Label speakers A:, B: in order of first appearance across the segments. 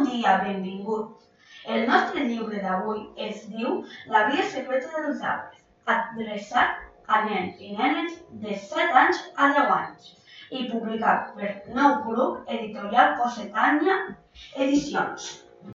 A: dia, benvingut. El nostre llibre d'avui es diu La vida secreta dels arbres, adreçat a nens i nenes de 7 anys a 10 anys i publicat per Nou Grup Editorial Cossetània Edicions.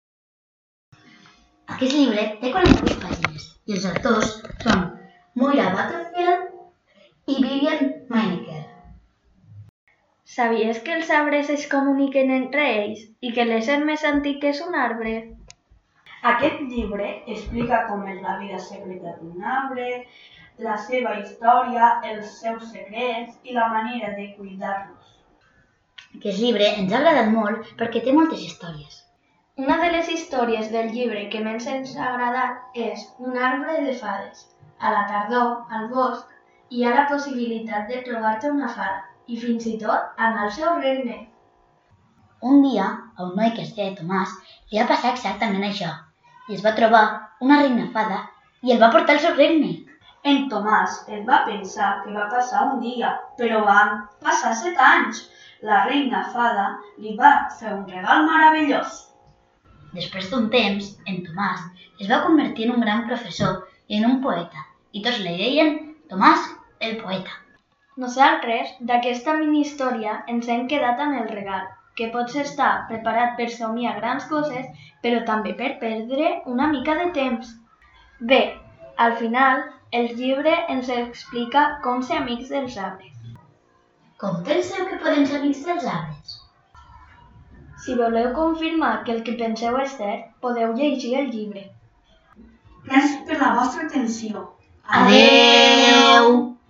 B: Aquest llibre té 48 pàgines i els autors són Moira Butterfield i Vivian Meinecker.
C: Sabies que els arbres es comuniquen entre ells i que l'ésser més antic és un arbre?
A: Aquest llibre explica com és la vida secreta d'un arbre, la seva història, els seus secrets i la manera de cuidar-los.
B: Aquest llibre ens ha agradat molt perquè té moltes històries.
C: Una de les històries del llibre que més ens ha agradat és Un arbre de fades. A la tardor, al bosc, hi ha la possibilitat de trobar-te una fada i fins i tot anar al seu regne.
B: Un dia, a un noi que es deia Tomàs li va passar exactament això i es va trobar una reina fada i el va portar al seu regne.
A: En Tomàs es va pensar que va passar un dia, però van passar 7 anys. La reina fada li va fer un regal meravellós.
B: Després d'un temps, en Tomàs es va convertir en un gran professor i en un poeta, i tots li deien Tomàs el poeta.
C: Nosaltres, d'aquesta mini-història, ens hem quedat amb el regal, que pots estar preparat per somiar grans coses, però també per perdre una mica de temps. Bé, al final, el llibre ens explica com ser amics dels arbres.
B: Com penseu que podem ser amics dels arbres?
C: Si voleu confirmar que el que penseu és cert, podeu llegir el llibre.
A: Gràcies per la vostra atenció.
B: Adeu!